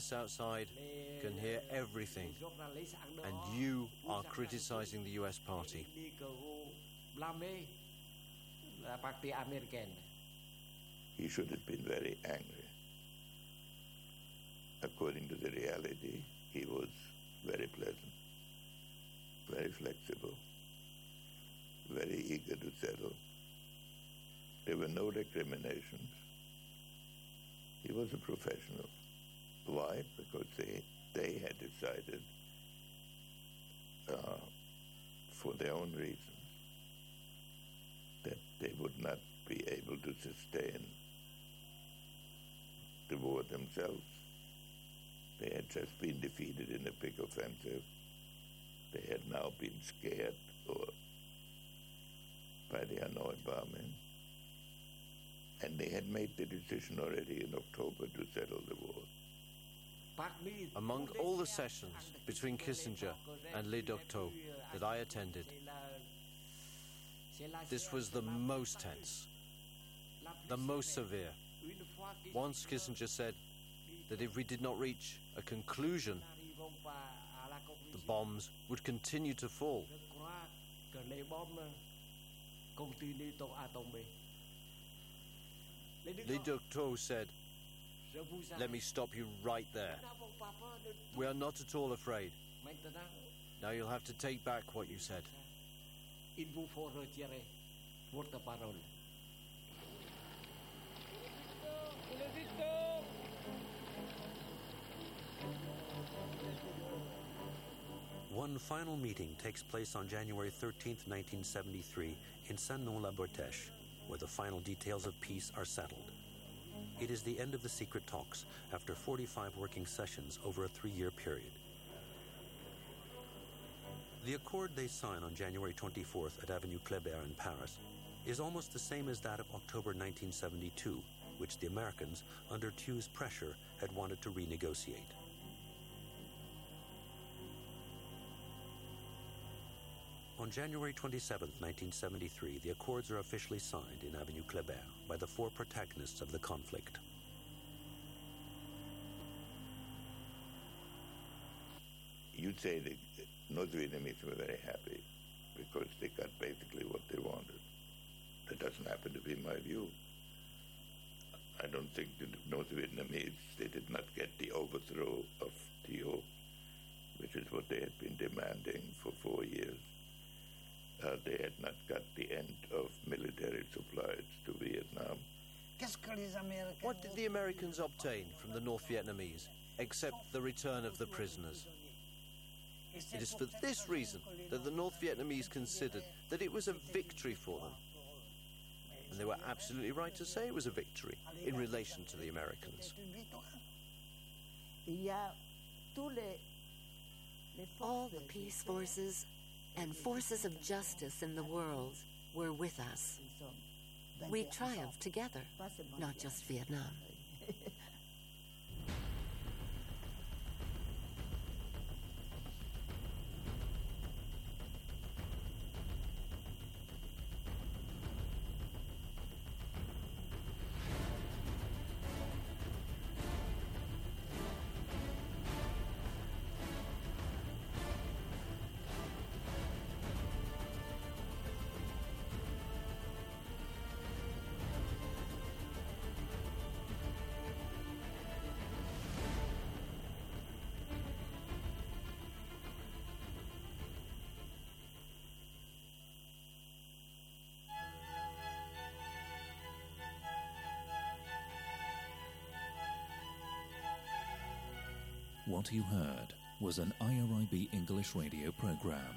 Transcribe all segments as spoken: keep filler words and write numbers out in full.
journalists outside can hear everything, and you are criticizing the U S party. He should have been very angry. According to the reality, he was very pleasant, very flexible, very eager to settle. There were no recriminations. He was a professional. Why? Because they, they had decided, uh, for their own reasons, that they would not be able to sustain the war themselves. They had just been defeated in a big offensive. They had now been scared or by the Hanoi bombing. And they had made the decision already in October to settle the war. Among all the sessions between Kissinger and Le Duc Tho that I attended, this was the most tense, the most severe. Once Kissinger said that if we did not reach a conclusion, the bombs would continue to fall. Le Duc Tho said, "Let me stop you right there. We are not at all afraid. Now you'll have to take back what you said." One final meeting takes place on January thirteenth, nineteen seventy-three, in Saint-Nom-la-Bretèche, where the final details of peace are settled. It is the end of the secret talks after forty-five working sessions over a three-year period. The accord they sign on January twenty-fourth at Avenue Kléber in Paris is almost the same as that of October nineteen seventy-two, which the Americans, under Thieus's pressure, had wanted to renegotiate. On January twenty-seventh, nineteen seventy-three, the accords are officially signed in Avenue Kléber by the four protagonists of the conflict. You'd say the North Vietnamese were very happy because they got basically what they wanted. That doesn't happen to be my view. I don't think the North Vietnamese, they did not get the overthrow of Thieu, which is what they had been demanding for four years. Uh, they had not got the end of military supplies to Vietnam. What did the Americans obtain from the North Vietnamese, except the return of the prisoners? It is for this reason that the North Vietnamese considered that it was a victory for them. And they were absolutely right to say it was a victory in relation to the Americans. All the peace forces and forces of justice in the world were with us. We triumphed together, not just Vietnam. What you heard was an I R I B English radio program.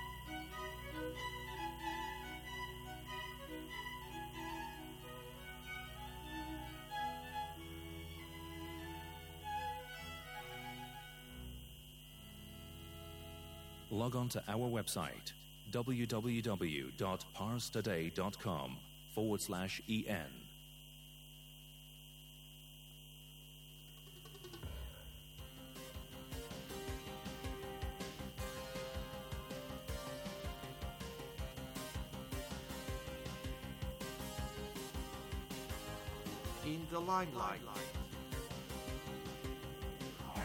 Log on to our website, www.parstoday.com forward slash en. In the Limelight.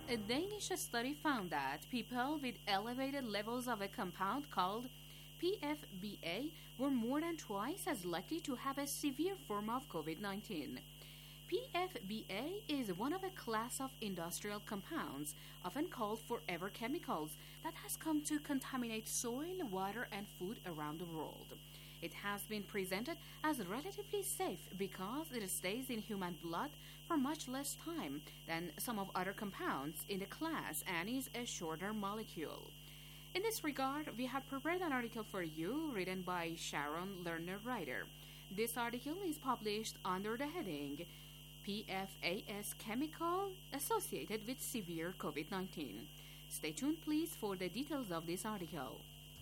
A Danish study found that people with elevated levels of a compound called P F B A were more than twice as likely to have a severe form of COVID nineteen. P F B A is one of a class of industrial compounds, often called forever chemicals, that has come to contaminate soil, water, and food around the world. It has been presented as relatively safe because it stays in human blood for much less time than some of other compounds in the class and is a shorter molecule. In this regard, we have prepared an article for you written by Sharon Lerner-Ryder. This article is published under the heading P F A S chemical associated with severe COVID nineteen. Stay tuned, please, for the details of this article.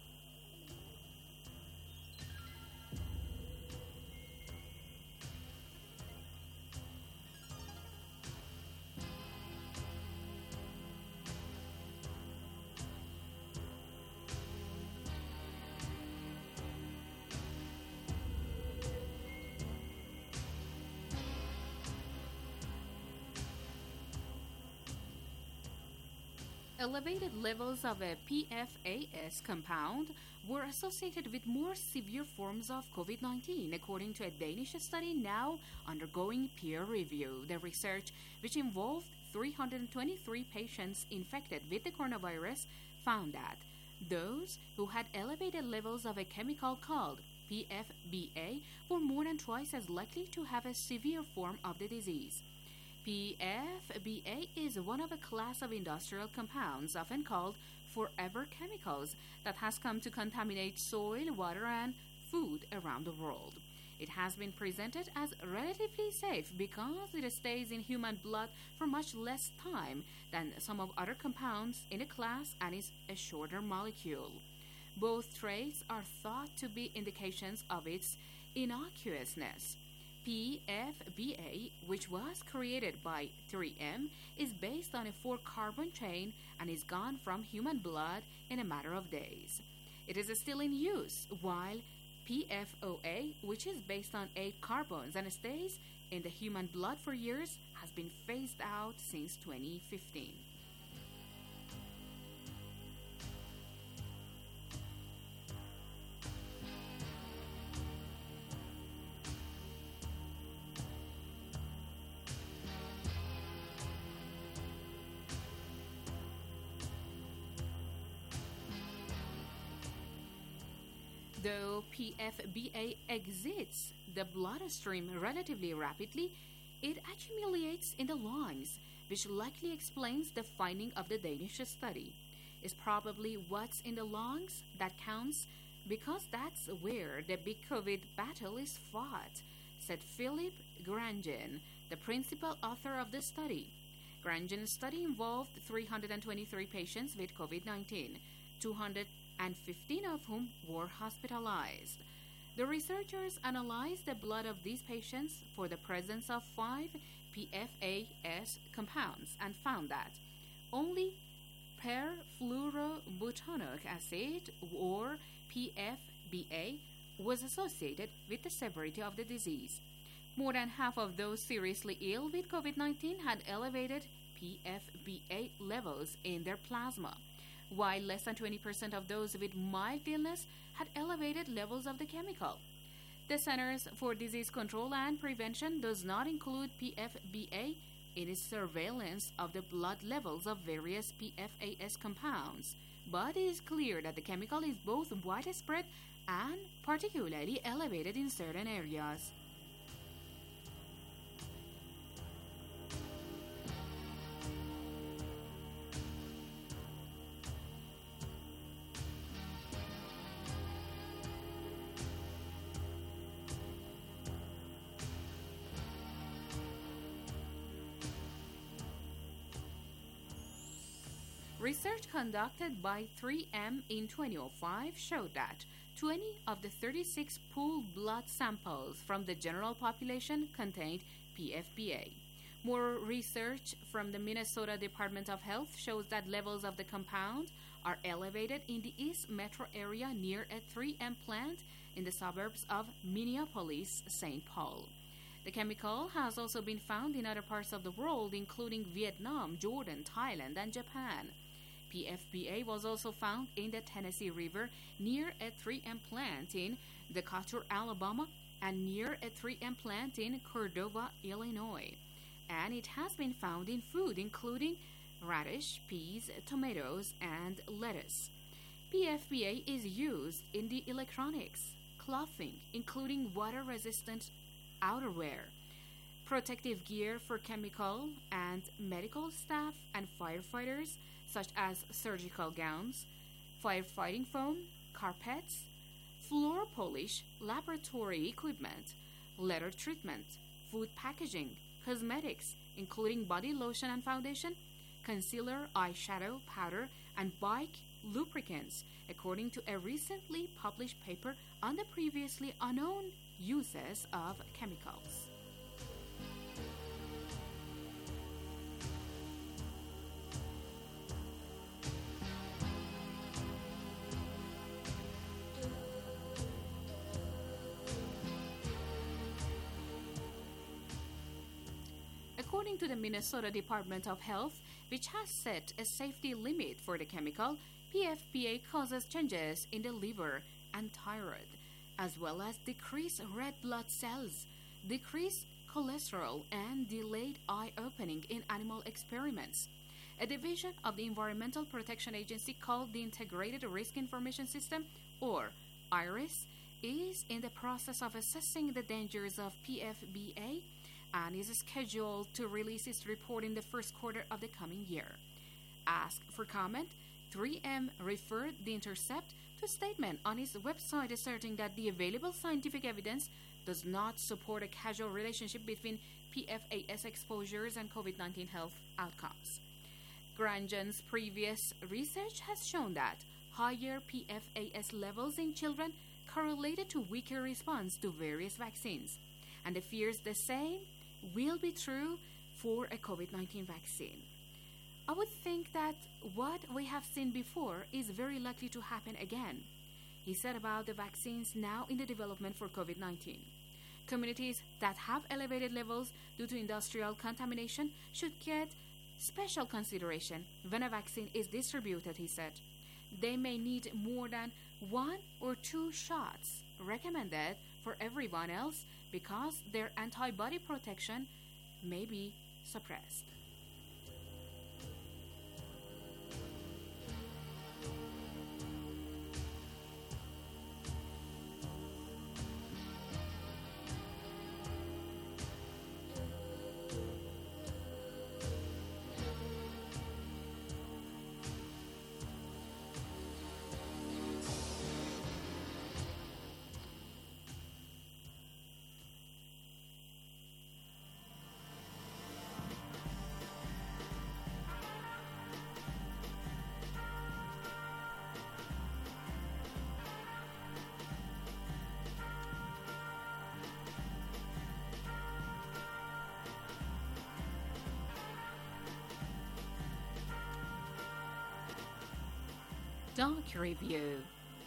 Elevated levels of a P F A S compound were associated with more severe forms of COVID nineteen, according to a Danish study now undergoing peer review. The research, which involved three hundred twenty-three patients infected with the coronavirus, found that those who had elevated levels of a chemical called P F B A were more than twice as likely to have a severe form of the disease. P F B A is one of a class of industrial compounds, often called forever chemicals, that has come to contaminate soil, water, and food around the world. It has been presented as relatively safe because it stays in human blood for much less time than some of other compounds in the class and is a shorter molecule. Both traits are thought to be indications of its innocuousness. P F B A, which was created by three M, is based on a four-carbon chain and is gone from human blood in a matter of days. It is still in use, while P F O A, which is based on eight carbons and stays in the human blood for years, has been phased out since twenty fifteen. Though P F B A exits the bloodstream relatively rapidly, it accumulates in the lungs, which likely explains the finding of the Danish study. It's probably what's in the lungs that counts, because that's where the big COVID battle is fought, said Philip Grandjean, the principal author of the study. Grandjean's study involved three hundred twenty-three patients with COVID nineteen, two hundred fifteen of whom were hospitalized. The researchers analyzed the blood of these patients for the presence of five P F A S compounds and found that only perfluorobutanoic acid, or P F B A, was associated with the severity of the disease. More than half of those seriously ill with COVID nineteen had elevated P F B A levels in their plasma, while less than twenty percent of those with mild illness had elevated levels of the chemical. The Centers for Disease Control and Prevention does not include P F B A in its surveillance of the blood levels of various P F A S compounds, but it is clear that the chemical is both widespread and particularly elevated in certain areas. Research conducted by three M in twenty oh five showed that twenty of the thirty-six pooled blood samples from the general population contained P F B A. More research from the Minnesota Department of Health shows that levels of the compound are elevated in the East Metro area near a three M plant in the suburbs of Minneapolis, Saint Paul. The chemical has also been found in other parts of the world, including Vietnam, Jordan, Thailand, and Japan. P F B A was also found in the Tennessee River near a three M plant in Decatur, Alabama, and near a three M plant in Cordova, Illinois. And it has been found in food, including radish, peas, tomatoes, and lettuce. P F B A is used in the electronics, clothing, including water-resistant outerwear, protective gear for chemical and medical staff and firefighters, such as surgical gowns, firefighting foam, carpets, floor polish, laboratory equipment, leather treatment, food packaging, cosmetics, including body lotion and foundation, concealer, eyeshadow, powder, and bike lubricants, according to a recently published paper on the previously unknown uses of chemicals. According to the Minnesota Department of Health, which has set a safety limit for the chemical, P F B A causes changes in the liver and thyroid, as well as decreased red blood cells, decreased cholesterol, and delayed eye opening in animal experiments. A division of the Environmental Protection Agency called the Integrated Risk Information System, or IRIS, is in the process of assessing the dangers of P F B A and is scheduled to release its report in the first quarter of the coming year. Asked for comment, three M referred The Intercept to a statement on its website asserting that the available scientific evidence does not support a causal relationship between P F A S exposures and COVID nineteen health outcomes. Granjon's previous research has shown that higher P F A S levels in children correlated to weaker response to various vaccines, and it fears the same will be true for a COVID nineteen vaccine. I would think that what we have seen before is very likely to happen again, he said about the vaccines now in the development for COVID nineteen. Communities that have elevated levels due to industrial contamination should get special consideration when a vaccine is distributed, he said. They may need more than one or two shots recommended for everyone else because their antibody protection may be suppressed. Doc Review.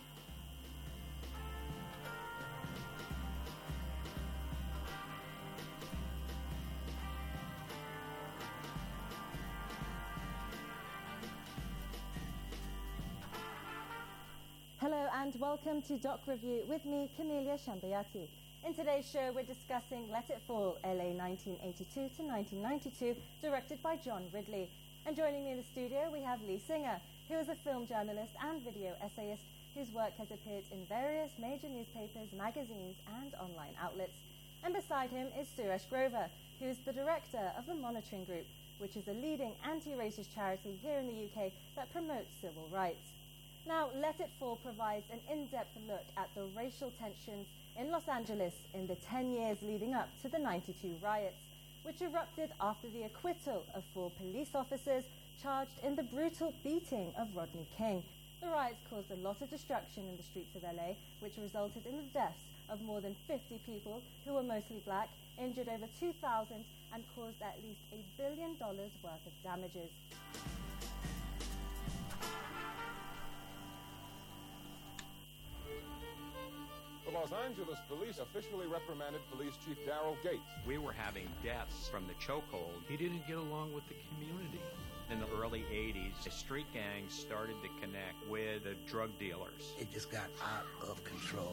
Hello and welcome to Doc Review with me, Camelia Shambayati. In today's show, we're discussing Let It Fall, L A nineteen eighty-two to nineteen ninety-two, directed by John Ridley. And joining me in the studio, we have Lee Singer, who is a film journalist and video essayist whose work has appeared in various major newspapers, magazines, and online outlets. And beside him is Suresh Grover, who is the director of the Monitoring Group, which is a leading anti-racist charity here in the U K that promotes civil rights. Now, Let It Fall provides an in-depth look at the racial tensions in Los Angeles in the ten years leading up to the ninety-two riots, which erupted after the acquittal of four police officers charged in the brutal beating of Rodney King. The riots caused a lot of destruction in the streets of L A, which resulted in the deaths of more than fifty people who were mostly black, injured over two thousand, and caused at least a billion dollars worth of damages. The Los Angeles police officially reprimanded Police Chief Daryl Gates. We were having deaths from the chokehold. He didn't get along with the community. In the early eighties, the street gangs started to connect with the drug dealers. It just got out of control.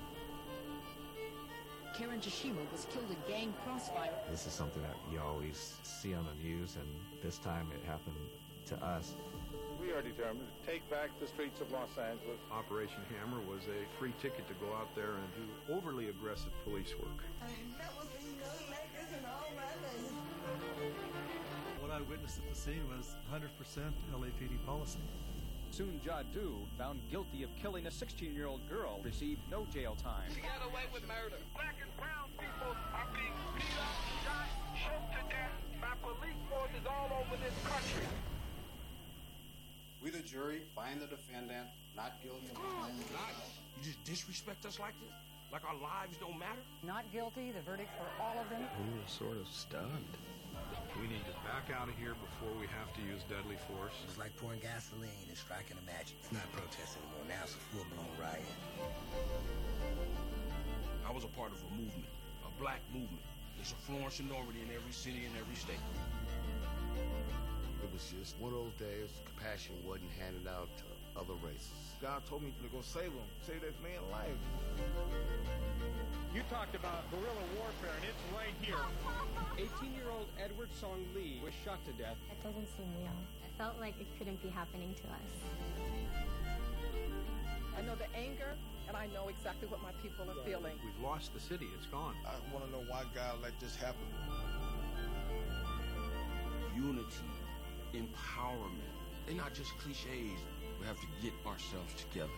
Karen Tashima was killed in gang crossfire. This is something that you always see on the news, and this time it happened to us. We are determined to take back the streets of Los Angeles. Operation Hammer was a free ticket to go out there and do overly aggressive police work. I ain't never seen nothing like this in all my life. What I witnessed at the scene was one hundred percent L A P D policy. Soon Jadu, found guilty of killing a sixteen-year-old girl, received no jail time. He got away with murder. Black and brown people are being beat up, shot, choked to death by police forces all over this country. We, the jury, find the defendant not guilty of oh, God. You just disrespect us like this? Like our lives don't matter? Not guilty. The verdict for all of them. We were sort of stunned. We need to back out of here before we have to use deadly force. It's like pouring gasoline and striking a match. It's not protest anymore. Now it's a full-blown riot. I was a part of a movement, a black movement. There's a flourishing minority in every city and every state. It was just one of those days compassion wasn't handed out to other races. God told me to go save them, save that man's life. You talked about guerrilla warfare, and it's right here. eighteen-year-old Edward Song Lee was shot to death. It doesn't seem real. It felt like it couldn't be happening to us. I know the anger, and I know exactly what my people are yeah. feeling. We've lost the city. It's gone. I want to know why God let this happen. Unity, empowerment. They're not just cliches. We have to get ourselves together.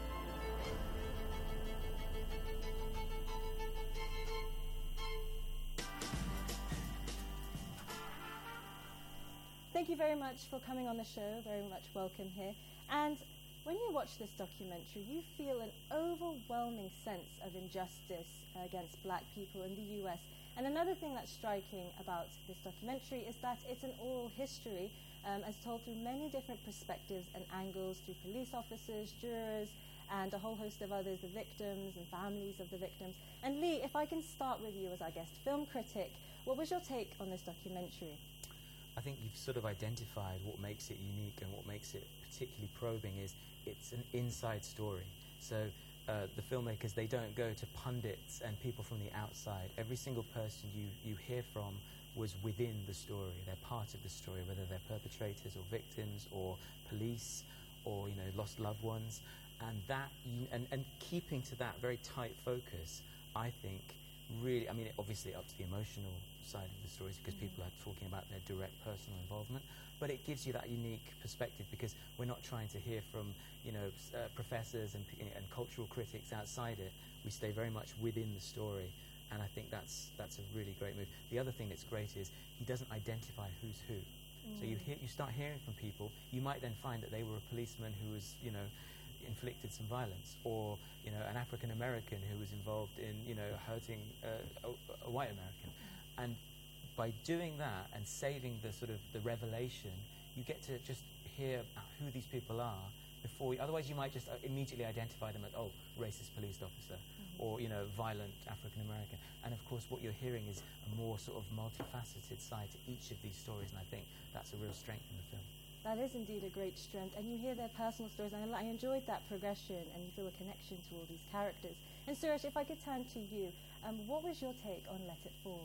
Thank you very much for coming on the show. Very much welcome here. And when you watch this documentary, you feel an overwhelming sense of injustice against black people in the U S. And another thing that's striking about this documentary is that it's an oral history um, as told through many different perspectives and angles, through police officers, jurors, and a whole host of others, the victims and families of the victims. And Lee, if I can start with you as our guest film critic, what was your take on this documentary? I think you've sort of identified what makes it unique and what makes it particularly probing is it's an inside story. So uh, the filmmakers, they don't go to pundits and people from the outside. Every single person you, you hear from was within the story. They're part of the story, whether they're perpetrators or victims or police or, you know, lost loved ones. And that, and, and keeping to that very tight focus, I think, really, I mean, obviously up to the emotional side of the stories because mm-hmm. people are talking about their direct personal involvement, but it gives you that unique perspective because we're not trying to hear from, you know, uh, professors and, and cultural critics outside it. We stay very much within the story, and I think that's that's a really great move. The other thing that's great is he doesn't identify who's who. Mm. So you hear, you start hearing from people. You might then find that they were a policeman who was, you know, inflicted some violence, or, you know, an African American who was involved in, you know, hurting uh, a, a white American. And by doing that and saving the sort of the revelation, you get to just hear who these people are before. You, otherwise, you might just immediately identify them as, oh, racist police officer, mm-hmm. or, you know, violent African American. And of course, what you're hearing is a more sort of multifaceted side to each of these stories, and I think that's a real strength in the film. That is indeed a great strength, and you hear their personal stories, and I enjoyed that progression, and you feel a connection to all these characters. And Suresh, if I could turn to you, um, what was your take on Let It Fall?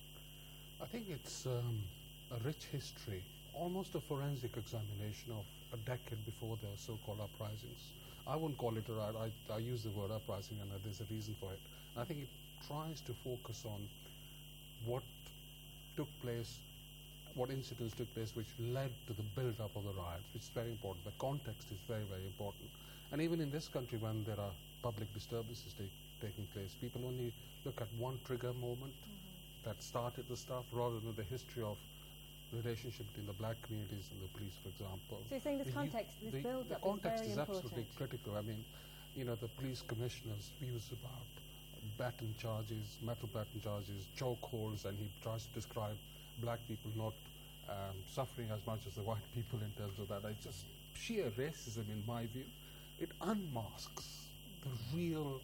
I think it's um, a rich history, almost a forensic examination of a decade before the so-called uprisings. I wouldn't call it a riot, I, I use the word uprising, and there's a reason for it. I think it tries to focus on what took place, what incidents took place which led to the build-up of the riots, which is very important. The context is very, very important. And even in this country, when there are public disturbances take, taking place, people only look at one trigger moment mm-hmm. that started the stuff, rather than the history of relationship between the black communities and the police, for example. So you're saying this the, context, this the, build-up the context is very is important. absolutely critical. I mean, you know, the police commissioner's views about baton charges, metal baton charges, chokeholds, and he tries to describe black people not um, suffering as much as the white people in terms of that. It's just sheer racism, in my view. It unmasks the real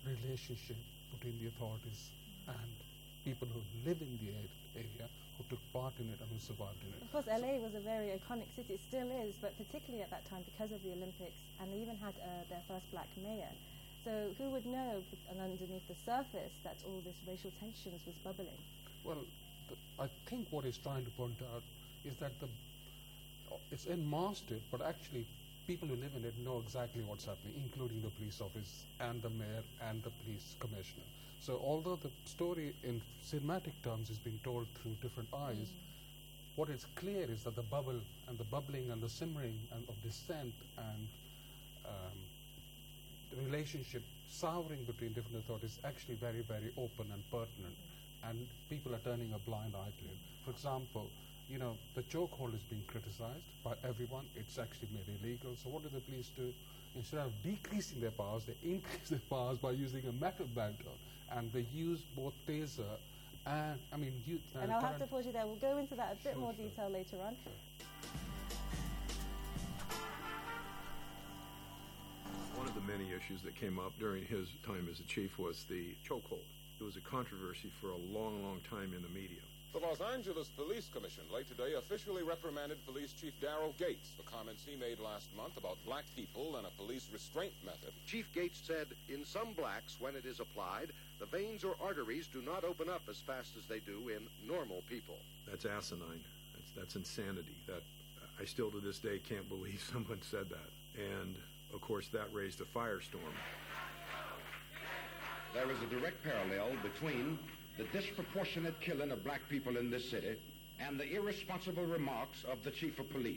relationship between the authorities and people who live in the area, who took part in it and who survived in it. Of course, L A was a very iconic city, it still is, but particularly at that time because of the Olympics, and they even had uh, their first black mayor. So who would know, and underneath the surface, that all this racial tensions was bubbling? Well, the, I think what he's trying to point out is that the it's enmasked, but actually people who live in it know exactly what's happening, including the police office and the mayor and the police commissioner. So although the story in cinematic terms is being told through different eyes, mm. what is clear is that the bubble and the bubbling and the simmering and of dissent and um, the relationship souring between different authorities is actually very, very open and pertinent, mm. and people are turning a blind eye to it. For example, you know, the chokehold is being criticized by everyone. It's actually made illegal. So what do the police do? Instead of decreasing their powers, they increase their powers by using a metal baton. And they use both taser and, I mean... You, uh, and I'll have to pause you there. We'll go into that a bit sure, more sure. detail later on. One of the many issues that came up during his time as a chief was the chokehold. It was a controversy for a long, long time in the media. The Los Angeles Police Commission late today officially reprimanded Police Chief Daryl Gates for comments he made last month about black people and a police restraint method. Chief Gates said, in some blacks, when it is applied, the veins or arteries do not open up as fast as they do in normal people. That's asinine. That's, that's insanity. That I still to this day can't believe someone said that. And, of course, that raised a firestorm. There is a direct parallel between the disproportionate killing of black people in this city and the irresponsible remarks of the chief of police.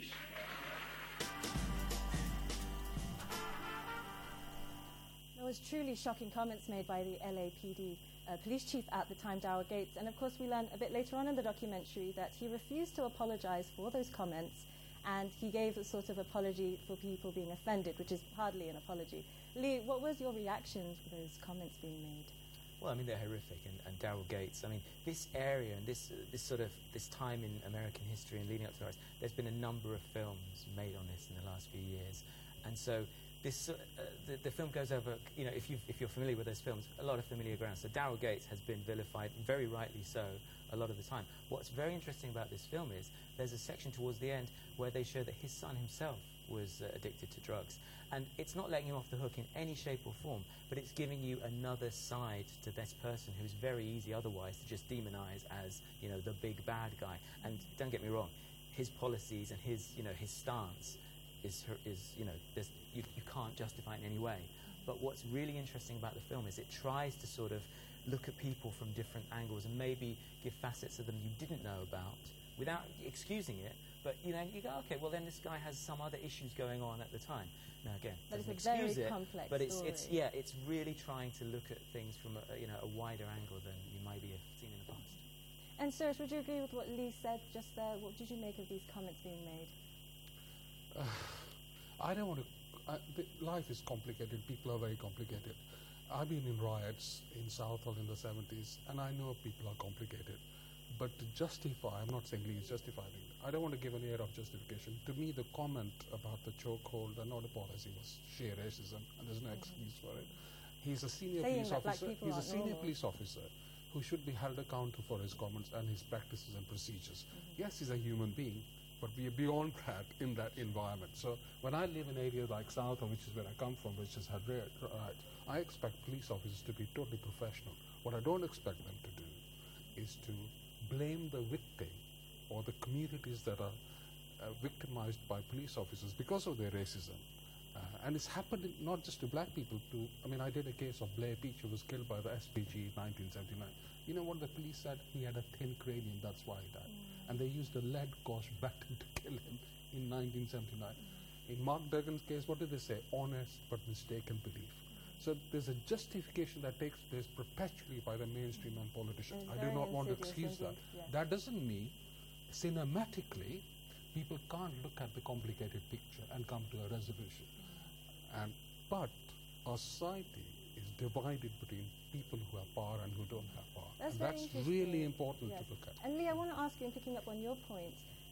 There was truly shocking comments made by the L A P D uh, police chief at the time, Daryl Gates, and of course we learned a bit later on in the documentary that he refused to apologize for those comments, and he gave a sort of apology for people being offended, which is hardly an apology. Lee, what was your reaction to those comments being made? Well, I mean, they're horrific, and, and Daryl Gates, I mean, this area and this uh, this sort of, this time in American history and leading up to the rise, there's been a number of films made on this in the last few years, and so this, uh, the, the film goes over, you know, if, you've, if you're familiar with those films, a lot of familiar ground. So Daryl Gates has been vilified, very rightly so, a lot of the time. What's very interesting about this film is there's a section towards the end where they show that his son himself was uh, addicted to drugs. And it's not letting him off the hook in any shape or form, but it's giving you another side to this person who's very easy otherwise to just demonize as, you know, the big bad guy. And don't get me wrong, his policies and his, you know, his stance is, is you know, there's, you, you can't justify it in any way. But what's really interesting about the film is it tries to sort of look at people from different angles and maybe give facets of them you didn't know about without excusing it. But, you know, you go, okay, well, then this guy has some other issues going on at the time. Now, again, but doesn't it's a excuse very it, complex but it's, story. it's, yeah, it's really trying to look at things from a, you know, a wider angle than you maybe have seen in the past. And, Suresh, would you agree with what Lee said just there? What did you make of these comments being made? Uh, I don't want to... Uh, life is complicated. People are very complicated. I've been in riots in Southall in the seventies, and I know people are complicated. But to justify, I'm not saying Lee is justifying it. I don't want to give an air of justification. To me, the comment about the chokehold and not a policy was sheer racism, and there's no mm-hmm. excuse for it. He's a senior Saying police officer. He's a senior normal. police officer who should be held accountable for his comments and his practices and procedures. Mm-hmm. Yes, he's a human being, but we are beyond that in that environment. So when I live in areas like Southall, which is where I come from, which has had riots, I expect police officers to be totally professional. What I don't expect them to do is to blame the victim or the communities that are uh, victimized by police officers because of their racism. Uh, and it's happened in, not just to black people. To I mean, I did a case of Blair Peach, who was killed by the S P G in nineteen seventy-nine. You know what the police said? He had a thin cranium, that's why he died. Mm. And they used a lead gauge baton to kill him in nineteen seventy-nine. Mm. In Mark Duggan's case, what did they say? Honest but mistaken belief. So there's a justification that takes place perpetually by the mainstream and politicians. I do not want to excuse that. Yeah. That doesn't mean cinematically people can't look at the complicated picture and come to a resolution. Mm. And but our society is divided between people who have power and who don't have power. That's, and very that's interesting. really important yes. to look at. And Lee, I want to ask you, in picking up on your point,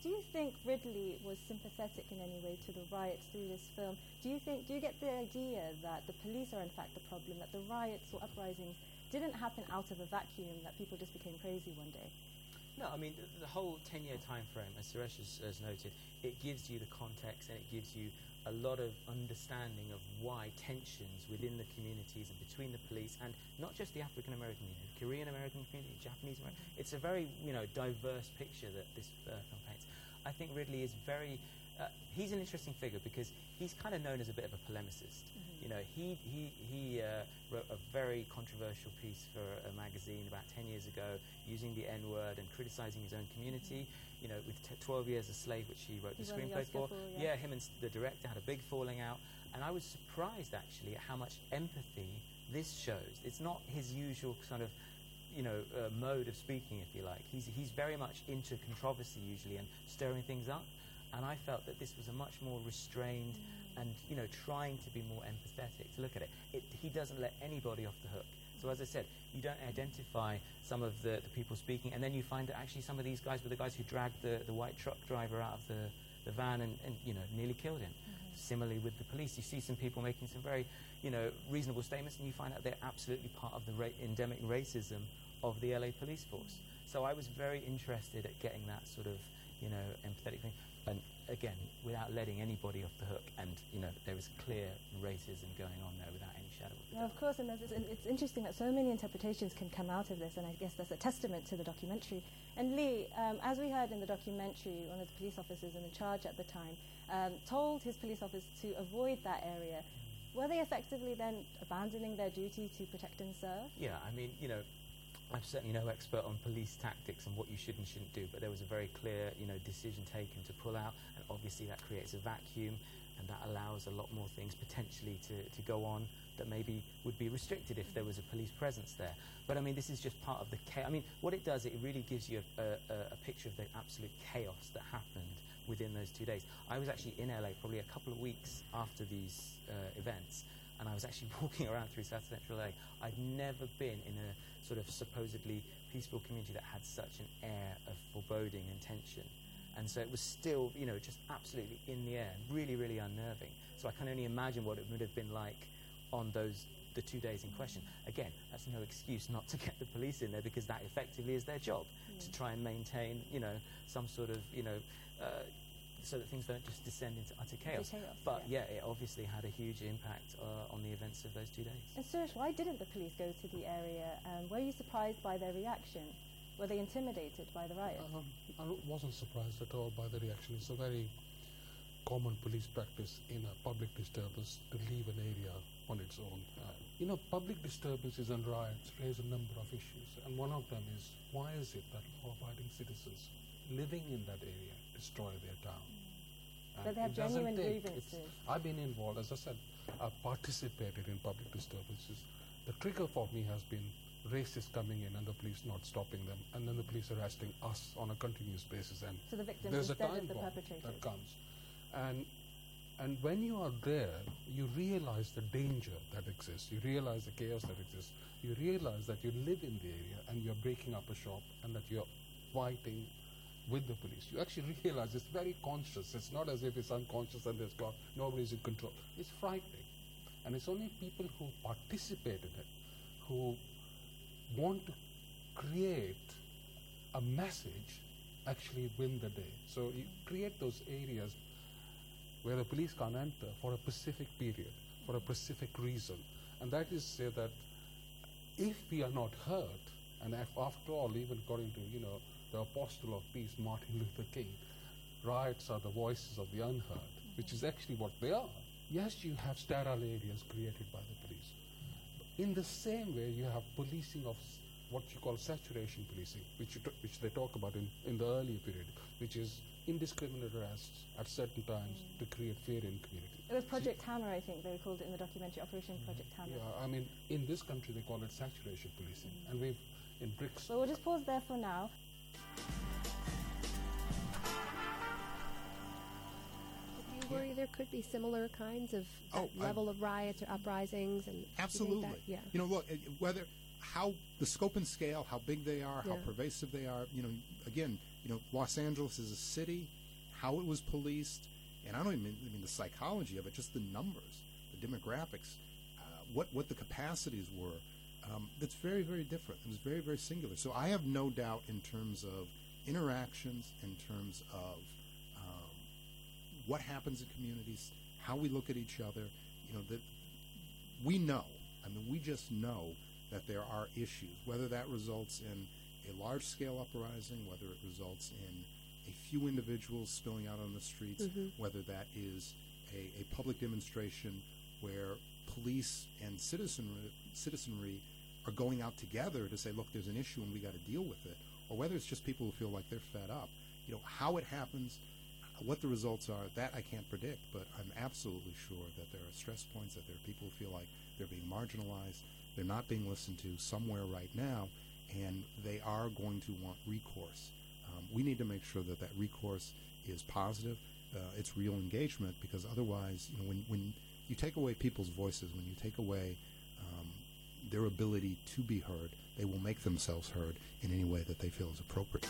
Do you think Ridley was sympathetic in any way to the riots through this film? Do you think, do you get the idea that the police are in fact the problem, that the riots or uprisings didn't happen out of a vacuum, that people just became crazy one day? No, I mean, the, the whole ten-year time frame, as Suresh has, has noted, it gives you the context and it gives you a lot of understanding of why tensions within the communities and between the police and not just the African American community, Korean American community, Japanese American. It's a very, you know, diverse picture that this uh, film paints. I think Ridley is very. Uh, he's an interesting figure because he's kind of known as a bit of a polemicist. Mm-hmm. You know, he he he uh, wrote a very controversial piece for a magazine about ten years ago, using the N word and criticizing his own community. Mm-hmm. You know, with t- twelve Years a Slave, which he wrote he the screenplay for. for yeah. yeah, him and the director had a big falling out, and I was surprised actually at how much empathy this shows. It's not his usual sort of, you know, uh, mode of speaking, if you like. He's he's very much into controversy usually and stirring things up. And I felt that this was a much more restrained mm. and, you know, trying to be more empathetic. To look at it. it, he doesn't let anybody off the hook. So as I said, you don't identify some of the, the people speaking, and then you find that actually some of these guys were the guys who dragged the, the white truck driver out of the, the van and, and, you know, nearly killed him. Mm-hmm. Similarly with the police, you see some people making some very, you know, reasonable statements, and you find out they're absolutely part of the ra- endemic racism of the L A police force. So I was very interested at getting that sort of, you know, empathetic thing. And again, without letting anybody off the hook, and you know, there is clear racism going on there without any shadow of a doubt. No, of course, and it's, it's interesting that so many interpretations can come out of this, and I guess that's a testament to the documentary. And Lee, um, as we heard in the documentary, one of the police officers in charge at the time um, told his police officers to avoid that area. Mm. Were they effectively then abandoning their duty to protect and serve? Yeah, I mean, you know, I'm certainly no expert on police tactics and what you should and shouldn't do, but there was a very clear, you know, decision taken to pull out, and obviously that creates a vacuum, and that allows a lot more things potentially to, to go on that maybe would be restricted if there was a police presence there. But I mean, this is just part of the chaos. I mean, what it does, it really gives you a, a, a picture of the absolute chaos that happened within those two days. I was actually in L A probably a couple of weeks after these uh, events, and I was actually walking around through South Central L A. I'd never been in a sort of supposedly peaceful community that had such an air of foreboding and tension. And so it was still, you know, just absolutely in the air, really, really unnerving. So I can only imagine what it would have been like on those, the two days in question. Again, that's no excuse not to get the police in there, because that effectively is their job, mm. to try and maintain, you know, some sort of, you know, uh, so that things don't just descend into utter chaos. chaos but yeah. yeah, it obviously had a huge impact uh, on the events of those two days. And Suresh, why didn't the police go to the area? Um, were you surprised by their reaction? Were they intimidated by the riot? Um, I wasn't surprised at all by the reaction. It's a very common police practice in a public disturbance to leave an area on its own. Uh, you know, public disturbances and riots raise a number of issues, and one of them is, why is it that law-abiding citizens living in that area destroy their town? But they have genuine grievances. I've been involved, as I said, I've participated in public disturbances. The trigger for me has been racists coming in and the police not stopping them, and then the police arresting us on a continuous basis. And so the victims there's instead a time of the bomb perpetrators. that comes. And, and when you are there, you realize the danger that exists. You realize the chaos that exists. You realize that you live in the area and you're breaking up a shop and that you're fighting with the police. You actually realize it's very conscious. It's not as if it's unconscious and there's God, nobody's in control. It's frightening. And it's only people who participate in it, who want to create a message, actually win the day. So you create those areas where the police can't enter for a specific period, for a specific reason. And that is to say that if we are not hurt, and if after all, even according to, you know, the apostle of peace, Martin Luther King, riots are the voices of the unheard, mm-hmm. which is actually what they are. Yes, you have sterile areas created by the police. In the same way, you have policing of s- what you call saturation policing, which you t- which they talk about in, in the earlier period, which is indiscriminate arrests at certain times mm. to create fear in community. It was Project See, Hammer, I think they called it in the documentary, Operation mm, Project Hammer. Yeah, I mean, in this country they call it saturation policing, mm. and we've in bricks. Well, we'll just pause there for now. Do you worry there could be similar kinds of oh, level I, of riots or uprisings? And absolutely. You think that, yeah. You know, look, whether how the scope and scale, how big they are, yeah. how pervasive they are. You know, again, you know, Los Angeles is a city, how it was policed, and I don't even mean, I mean the psychology of it, just the numbers, the demographics, uh, what, what the capacities were. Um, that's very, very different. It was very, very singular. So I have no doubt in terms of interactions, in terms of um, what happens in communities, how we look at each other, you know, that we know, I mean, we just know that there are issues, whether that results in a large-scale uprising, whether it results in a few individuals spilling out on the streets, mm-hmm. whether that is a, a public demonstration where police and citizenry, citizenry are going out together to say, look, there's an issue and we got to deal with it, or whether it's just people who feel like they're fed up. You know, how it happens, what the results are, that I can't predict, but I'm absolutely sure that there are stress points, that there are people who feel like they're being marginalized, they're not being listened to somewhere right now, and they are going to want recourse. Um, we need to make sure that that recourse is positive, uh, it's real engagement, because otherwise, you know, when, when you take away people's voices, when you take away um, their ability to be heard, they will make themselves heard in any way that they feel is appropriate.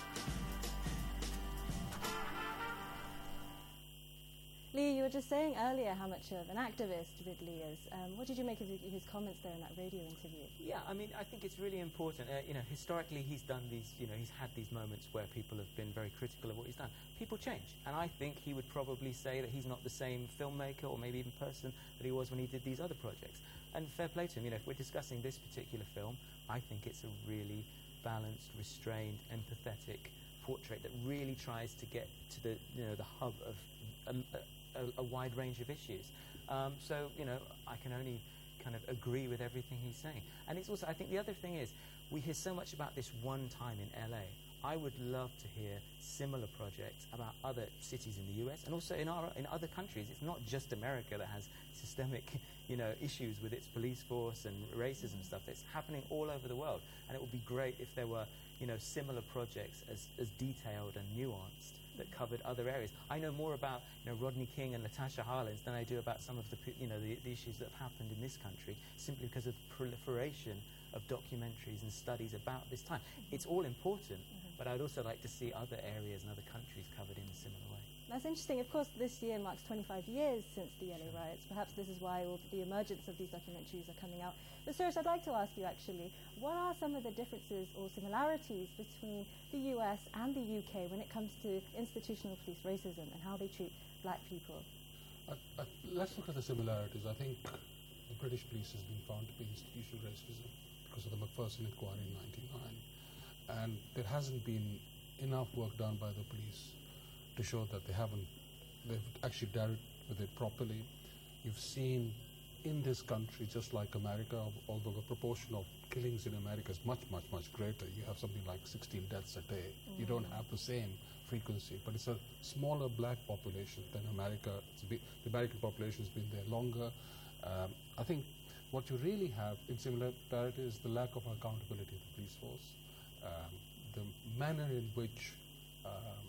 Lee, you were just saying earlier how much of an activist Ridley is. Um, what did you make of his comments there in that radio interview? Yeah, I mean, I think it's really important. Uh, you know, historically, he's done these. You know, he's had these moments where people have been very critical of what he's done. People change, and I think he would probably say that he's not the same filmmaker or maybe even person that he was when he did these other projects. And fair play to him. You know, if we're discussing this particular film, I think it's a really balanced, restrained, empathetic portrait that really tries to get to the, you know, the hub of um, a, a, a wide range of issues. Um, so, you know, I can only kind of agree with everything he's saying. And it's also, I think the other thing is, we hear so much about this one time in L A. I would love to hear similar projects about other cities in the U S and also in our in other countries. It's not just America that has systemic, you know, issues with its police force and racism and stuff. It's happening all over the world, and it would be great if there were, you know, similar projects as as detailed and nuanced that covered other areas. I know more about, you know, Rodney King and Latasha Harlins than I do about some of the, you know, the, the issues that have happened in this country, simply because of the proliferation of documentaries and studies about this time. It's all important, mm-hmm. but I'd also like to see other areas and other countries covered in a similar way. That's interesting. Of course, this year marks twenty-five years since the L A riots. Perhaps this is why all the emergence of these documentaries are coming out. But Suresh, I'd like to ask you actually, what are some of the differences or similarities between the U S and the U K when it comes to institutional police racism and how they treat black people? Uh, uh, let's look at the similarities. I think the British police has been found to be institutional racism because of the Macpherson inquiry in nineteen oh nine. And there hasn't been enough work done by the police to show that they haven't, they've actually dealt with it properly. You've seen in this country, just like America, although the proportion of killings in America is much, much, much greater. You have something like sixteen deaths a day. Mm. You don't have the same frequency, but it's a smaller black population than America. It's be, the American population has been there longer. Um, I think what you really have in similarity is the lack of accountability of the police force, um, the manner in which um,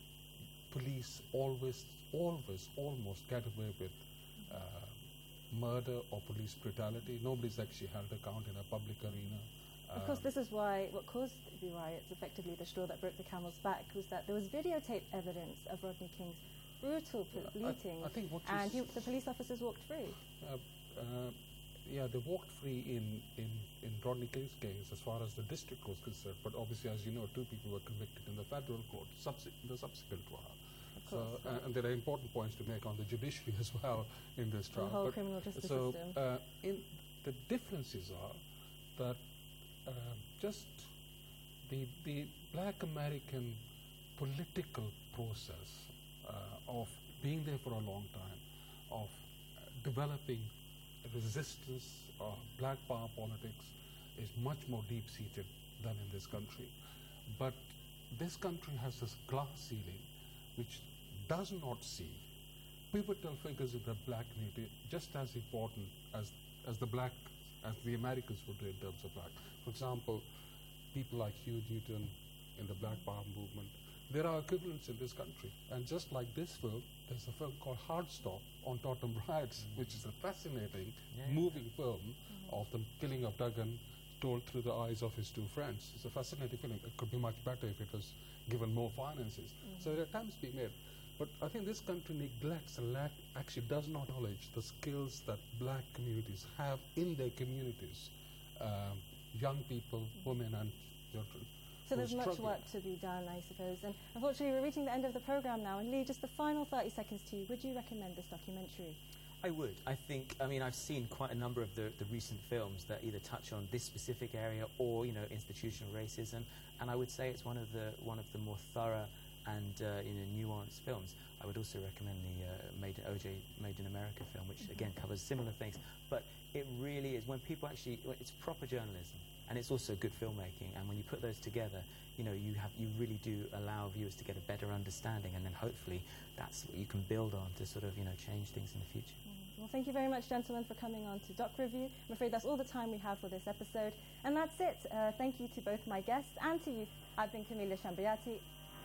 police always, always, almost get away with uh, murder or police brutality. Nobody's actually held account in a public arena. Of um, course, this is why what caused the riots, effectively the straw that broke the camel's back, was that there was videotape evidence of Rodney King's brutal beating, I, I think what and he, the police officers walked free. Uh, uh, yeah, they walked free in, in, in Rodney King's case as far as the district was concerned, but obviously, as you know, two people were convicted in the federal court, subse- in the subsequent trial. So, uh, and there are important points to make on the judiciary as well in this trial. The whole but criminal justice so, system. Uh, in the differences are that uh, just the the Black American political process uh, of being there for a long time, of uh, developing resistance, uh, Black power politics, is much more deep-seated than in this country. But this country has this glass ceiling which does not see pivotal figures in the black community just as important as as the black, as the Americans would do in terms of black. For example, people like Hugh Newton in the Black Power movement, there are equivalents in this country. And just like this film, there's a film called Hardstop on Totem Riots, mm-hmm. which is a fascinating, yeah, moving film mm-hmm. of the killing of Duggan, told through the eyes of his two friends. It's a fascinating film. It could be much better if it was given more finances. Mm-hmm. So there are attempts being made. But I think this country neglects and lack, actually does not acknowledge the skills that black communities have in their communities. Um, young people, mm-hmm. women and children. So there's much work to be done, I suppose. And unfortunately, we're reaching the end of the programme now. And Lee, just the final thirty seconds to you. Would you recommend this documentary? I would. I think, I mean, I've seen quite a number of the, the recent films that either touch on this specific area or, you know, institutional racism. And I would say it's one of the, one of the more thorough and uh, you know, nuanced films. I would also recommend the uh, Made O J Made in America film, which, mm-hmm. again, covers similar things. But it really is, when people actually, it's proper journalism. And it's also good filmmaking, and when you put those together, you know, you have you really do allow viewers to get a better understanding, and then hopefully that's what you can build on to sort of, you know, change things in the future. Mm. Well, thank you very much, gentlemen, for coming on to Doc Review. I'm afraid that's all the time we have for this episode, and that's it. Uh, thank you to both my guests and to you. I've been Camelia Shambayati.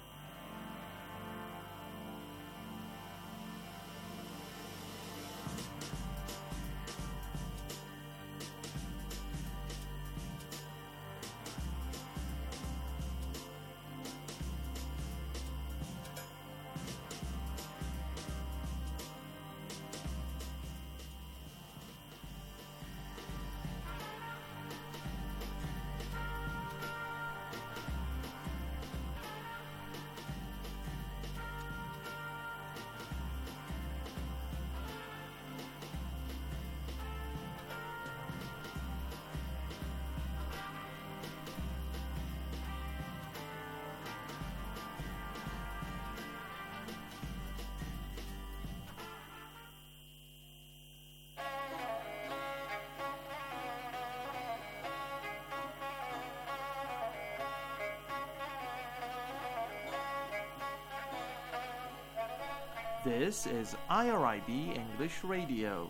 This is I R I B English Radio.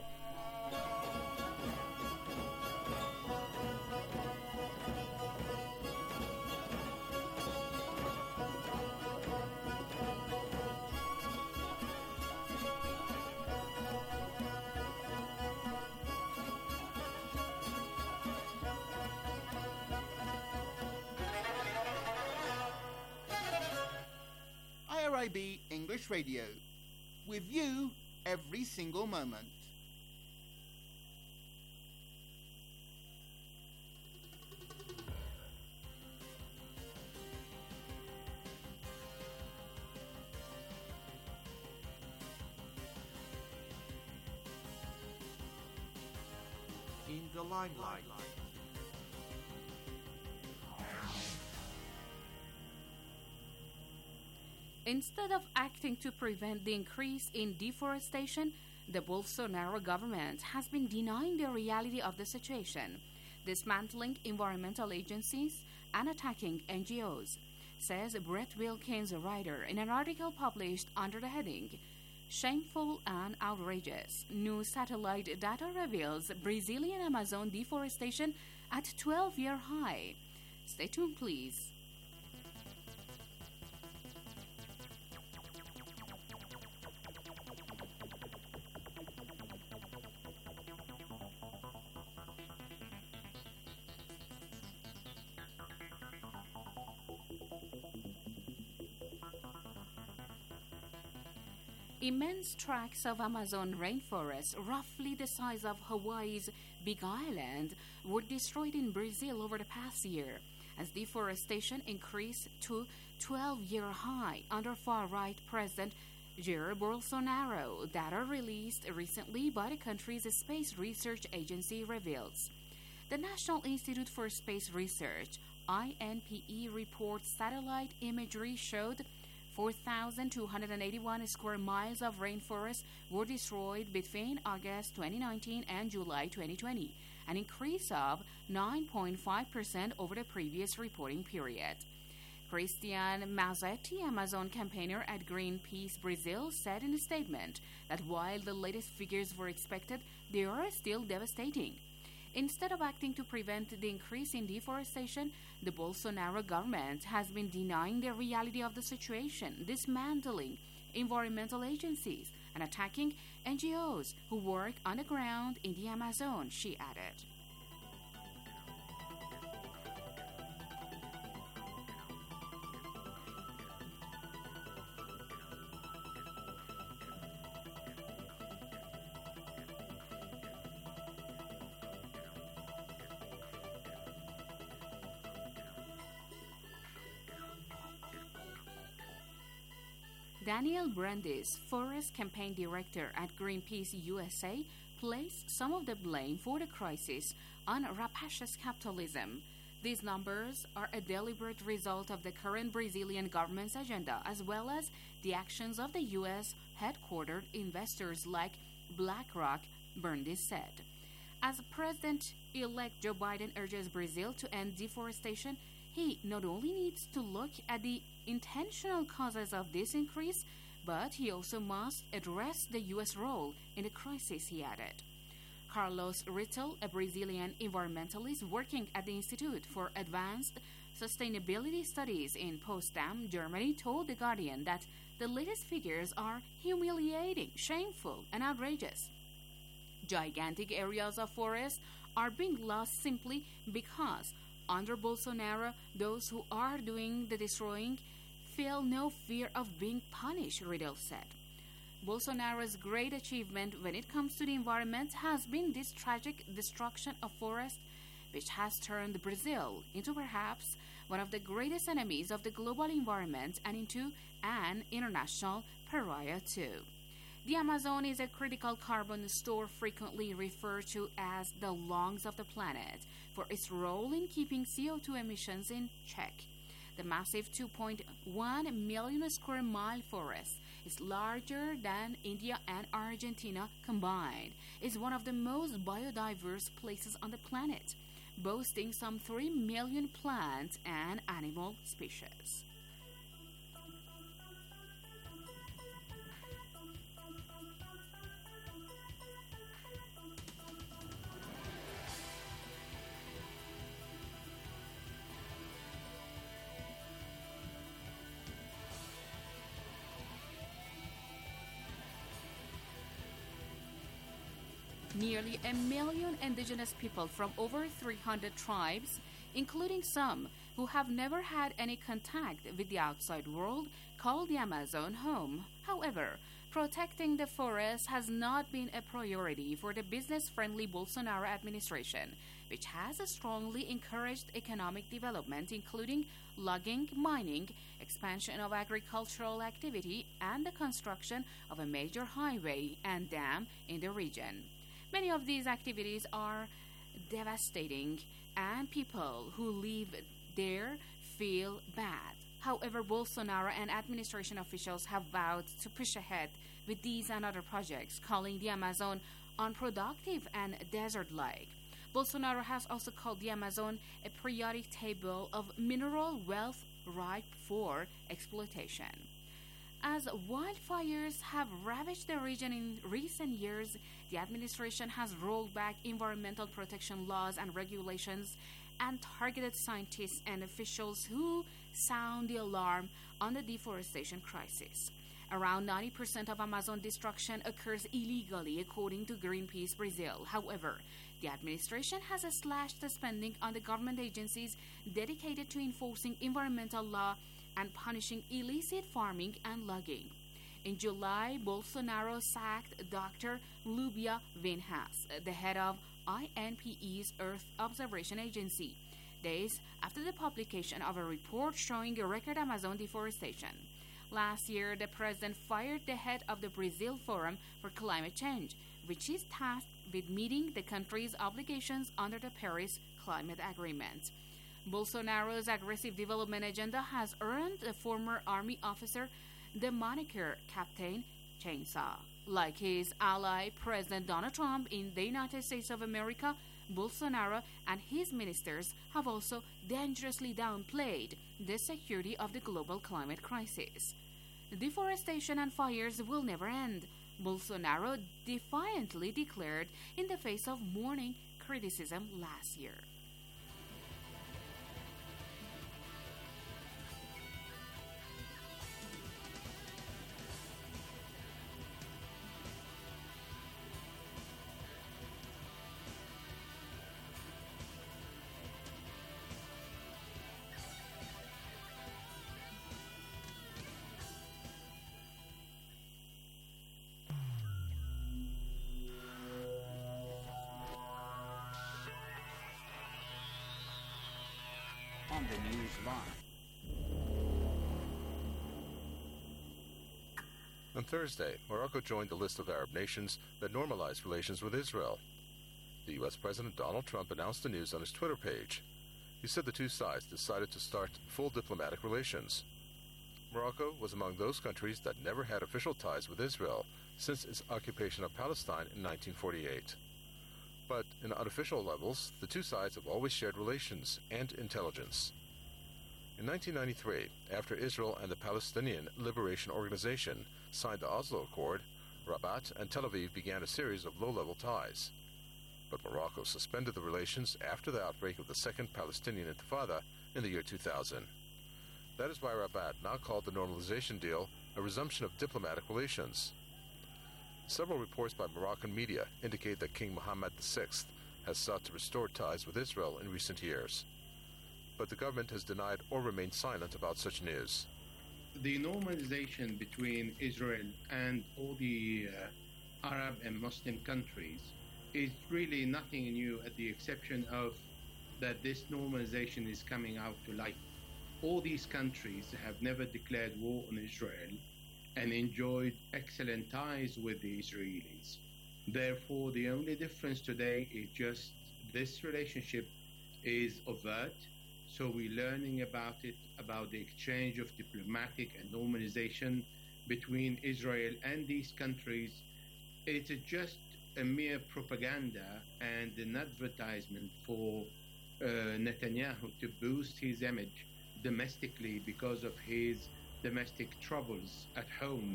I R I B English Radio. With you every single moment. In the limelight. Instead of acting to prevent the increase in deforestation, the Bolsonaro government has been denying the reality of the situation, dismantling environmental agencies and attacking N G Os, says Brett Wilkins, a writer, in an article published under the heading, Shameful and Outrageous. New satellite data reveals Brazilian Amazon deforestation at twelve-year high. Stay tuned, please. Immense tracts of Amazon rainforest, roughly the size of Hawaii's Big Island, were destroyed in Brazil over the past year, as deforestation increased to twelve-year high under far-right President Jair Bolsonaro. Data released recently by the country's space research agency reveals. The National Institute for Space Research, I N P E, reports satellite imagery showed four thousand two hundred eighty-one square miles of rainforest were destroyed between August twenty nineteen and July twenty twenty, an increase of nine point five percent over the previous reporting period. Christian Mazzetti, Amazon campaigner at Greenpeace Brazil, said in a statement that while the latest figures were expected, they are still devastating. Instead of acting to prevent the increase in deforestation, the Bolsonaro government has been denying the reality of the situation, dismantling environmental agencies, and attacking N G Os who work on the ground in the Amazon, she added. Daniel Brandis, Forest Campaign Director at Greenpeace U S A, placed some of the blame for the crisis on rapacious capitalism. These numbers are a deliberate result of the current Brazilian government's agenda, as well as the actions of the U S headquartered investors like BlackRock, Brandis said. As President-elect Joe Biden urges Brazil to end deforestation, he not only needs to look at the intentional causes of this increase, but he also must address the U S role in the crisis, he added. Carlos Rittel, a Brazilian environmentalist working at the Institute for Advanced Sustainability Studies in Potsdam, Germany, told The Guardian that the latest figures are humiliating, shameful, and outrageous. Gigantic areas of forest are being lost simply because, under Bolsonaro, those who are doing the destroying feel no fear of being punished, Riddle said. Bolsonaro's great achievement when it comes to the environment has been this tragic destruction of forests, which has turned Brazil into perhaps one of the greatest enemies of the global environment and into an international pariah too. The Amazon is a critical carbon store frequently referred to as the lungs of the planet for its role in keeping C O two emissions in check. The massive two point one million square mile forest is larger than India and Argentina combined. It's one of the most biodiverse places on the planet, boasting some three million plant and animal species. Nearly a million indigenous people from over three hundred tribes, including some who have never had any contact with the outside world, call the Amazon home. However, protecting the forest has not been a priority for the business-friendly Bolsonaro administration, which has strongly encouraged economic development, including logging, mining, expansion of agricultural activity, and the construction of a major highway and dam in the region. Many of these activities are devastating, and people who live there feel bad. However, Bolsonaro and administration officials have vowed to push ahead with these and other projects, calling the Amazon unproductive and desert-like. Bolsonaro has also called the Amazon a periodic table of mineral wealth ripe for exploitation. As wildfires have ravaged the region in recent years, the administration has rolled back environmental protection laws and regulations and targeted scientists and officials who sound the alarm on the deforestation crisis. Around ninety percent of Amazon destruction occurs illegally, according to Greenpeace Brazil. However, the administration has slashed the spending on the government agencies dedicated to enforcing environmental law and punishing illicit farming and logging. In July, Bolsonaro sacked Doctor Lubia Vinhas, the head of I N P E's Earth Observation Agency, days after the publication of a report showing a record Amazon deforestation. Last year, the president fired the head of the Brazil Forum for Climate Change, which is tasked with meeting the country's obligations under the Paris Climate Agreement. Bolsonaro's aggressive development agenda has earned the former army officer the moniker Captain Chainsaw. Like his ally, President Donald Trump in the United States of America, Bolsonaro and his ministers have also dangerously downplayed the security of the global climate crisis. Deforestation and fires will never end, Bolsonaro defiantly declared in the face of morning criticism last year. On the news line. On Thursday, Morocco joined the list of Arab nations that normalized relations with Israel. The U S President Donald Trump announced the news on his Twitter page. He said the two sides decided to start full diplomatic relations. Morocco was among those countries that never had official ties with Israel since its occupation of Palestine in nineteen forty-eight. But in unofficial levels, the two sides have always shared relations and intelligence. In nineteen ninety-three, after Israel and the Palestinian Liberation Organization signed the Oslo Accord, Rabat and Tel Aviv began a series of low-level ties. But Morocco suspended the relations after the outbreak of the Second Palestinian Intifada in the year two thousand. That is why Rabat now called the normalization deal a resumption of diplomatic relations. Several reports by Moroccan media indicate that King Mohammed the Sixth has sought to restore ties with Israel in recent years. But the government has denied or remained silent about such news. The normalization between Israel and all the uh, Arab and Muslim countries is really nothing new, at the exception of that this normalization is coming out to light. All these countries have never declared war on Israel and enjoyed excellent ties with the Israelis. Therefore, the only difference today is just this relationship is overt, so we're learning about it, about the exchange of diplomatic and normalization between Israel and these countries. It's just a mere propaganda and an advertisement for uh, Netanyahu to boost his image domestically because of his domestic troubles at home.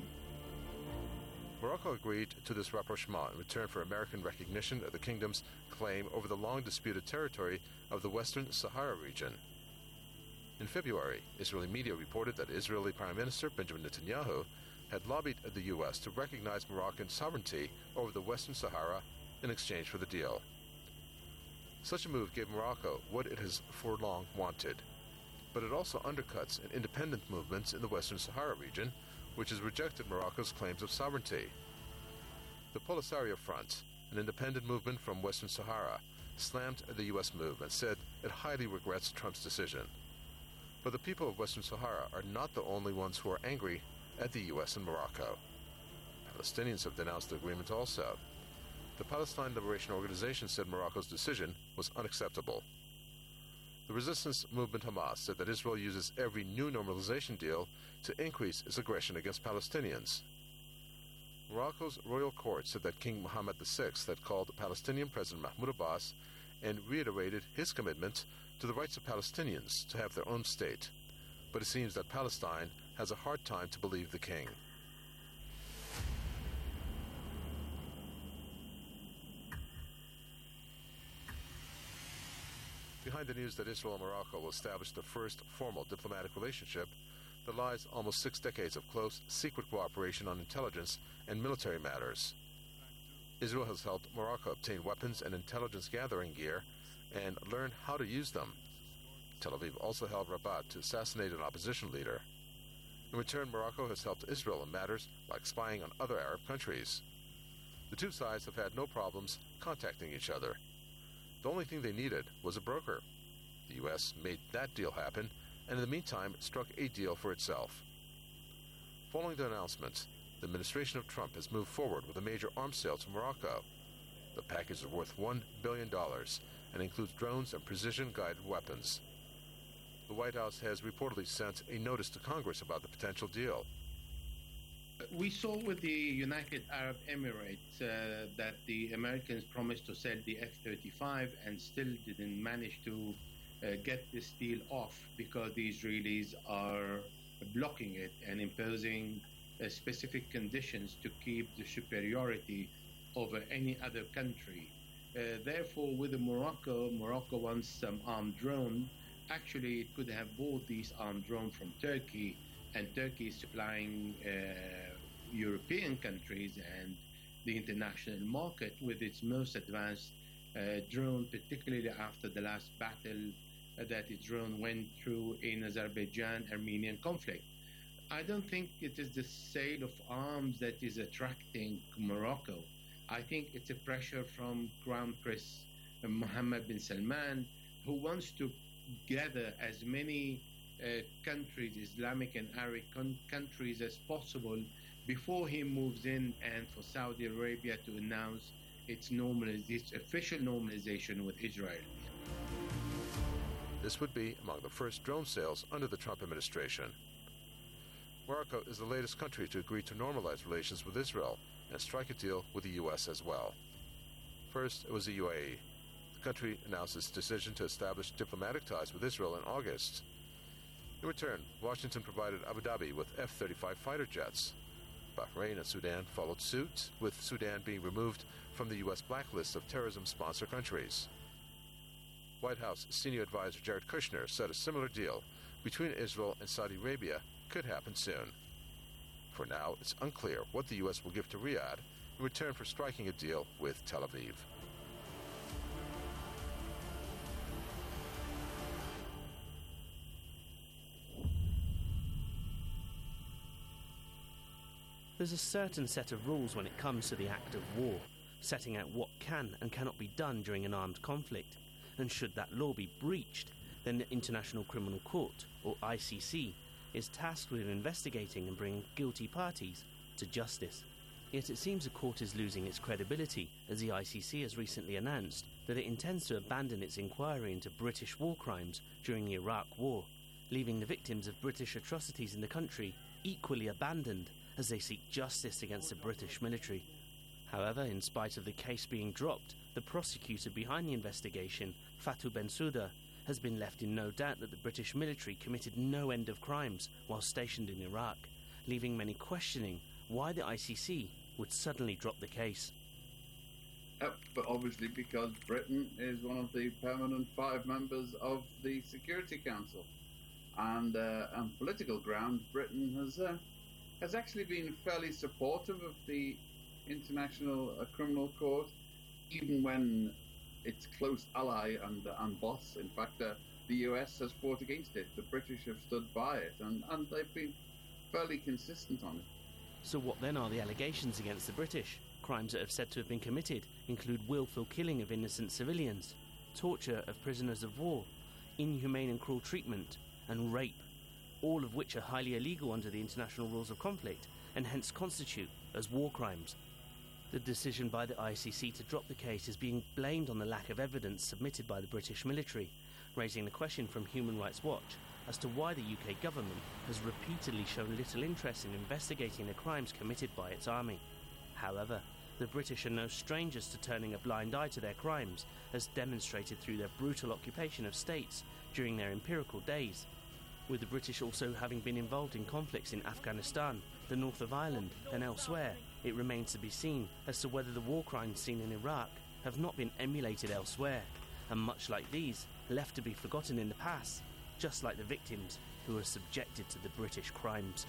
Morocco agreed to this rapprochement in return for American recognition of the kingdom's claim over the long-disputed territory of the Western Sahara region. In February, Israeli media reported that Israeli Prime Minister Benjamin Netanyahu had lobbied the U S to recognize Moroccan sovereignty over the Western Sahara in exchange for the deal. Such a move gave Morocco what it has for long wanted, but it also undercuts an independent movement in the Western Sahara region, which has rejected Morocco's claims of sovereignty. The Polisario Front, an independent movement from Western Sahara, slammed the U S move and said it highly regrets Trump's decision. But the people of Western Sahara are not the only ones who are angry at the U S and Morocco. Palestinians have denounced the agreement also. The Palestine Liberation Organization said Morocco's decision was unacceptable. The resistance movement Hamas said that Israel uses every new normalization deal to increase its aggression against Palestinians. Morocco's royal court said that King Mohammed the Sixth had called Palestinian President Mahmoud Abbas and reiterated his commitment to the rights of Palestinians to have their own state. But it seems that Palestine has a hard time to believe the king. Behind the news that Israel and Morocco will establish the first formal diplomatic relationship, there lies almost six decades of close, secret cooperation on intelligence and military matters. Israel has helped Morocco obtain weapons and intelligence gathering gear and learn how to use them. Tel Aviv also helped Rabat to assassinate an opposition leader. In return, Morocco has helped Israel in matters like spying on other Arab countries. The two sides have had no problems contacting each other. The only thing they needed was a broker. The U S made that deal happen, and in the meantime struck a deal for itself. Following the announcement, the administration of Trump has moved forward with a major arms sale to Morocco. The package is worth one billion dollars and includes drones and precision-guided weapons. The White House has reportedly sent a notice to Congress about the potential deal. We saw with the United Arab Emirates uh, that the Americans promised to sell the F thirty-five and still didn't manage to uh, get this deal off because the Israelis are blocking it and imposing uh, specific conditions to keep the superiority over any other country. Uh, therefore, with the Morocco, Morocco wants some armed drone. Actually, it could have bought these armed drones from Turkey, and Turkey is supplying uh, European countries and the international market with its most advanced uh, drone, particularly after the last battle uh, that its drone went through in Azerbaijan-Armenian conflict. I don't think it is the sale of arms that is attracting Morocco. I think it's a pressure from Crown Prince Mohammed bin Salman, who wants to gather as many uh, countries, Islamic and Arab con- countries as possible, before he moves in and for Saudi Arabia to announce its, normaliz- its official normalization with Israel. This would be among the first drone sales under the Trump administration. Morocco is the latest country to agree to normalize relations with Israel and strike a deal with the U S as well. First, it was the U A E. The country announced its decision to establish diplomatic ties with Israel in August. In return, Washington provided Abu Dhabi with F thirty-five fighter jets. Bahrain and Sudan followed suit, with Sudan being removed from the U S blacklist of terrorism sponsor countries. White House senior advisor Jared Kushner said a similar deal between Israel and Saudi Arabia could happen soon. For now, it's unclear what the U S will give to Riyadh in return for striking a deal with Tel Aviv. There's a certain set of rules when it comes to the act of war, setting out what can and cannot be done during an armed conflict. And should that law be breached, then the International Criminal Court, or I C C, is tasked with investigating and bringing guilty parties to justice. Yet it seems the court is losing its credibility, as the I C C has recently announced that it intends to abandon its inquiry into British war crimes during the Iraq War, leaving the victims of British atrocities in the country equally abandoned as they seek justice against the British military. However, in spite of the case being dropped, the prosecutor behind the investigation, Fatou Bensouda, has been left in no doubt that the British military committed no end of crimes while stationed in Iraq, leaving many questioning why the I C C would suddenly drop the case. Uh, but obviously because Britain is one of the permanent five members of the Security Council. And uh, on political grounds, Britain has uh, has actually been fairly supportive of the International uh, Criminal Court, even when its close ally and, and boss, in fact, uh, the U S has fought against it. The British have stood by it, and, and they've been fairly consistent on it. So what then are the allegations against the British? Crimes that have said to have been committed include willful killing of innocent civilians, torture of prisoners of war, inhumane and cruel treatment, and rape, all of which are highly illegal under the international rules of conflict and hence constitute as war crimes. The decision by the I C C to drop the case is being blamed on the lack of evidence submitted by the British military, raising the question from Human Rights Watch as to why the U K government has repeatedly shown little interest in investigating the crimes committed by its army. However, the British are no strangers to turning a blind eye to their crimes, as demonstrated through their brutal occupation of states during their empirical days, with the British also having been involved in conflicts in Afghanistan, the north of Ireland and elsewhere. It remains to be seen as to whether the war crimes seen in Iraq have not been emulated elsewhere, and much like these, left to be forgotten in the past, just like the victims who were subjected to the British crimes.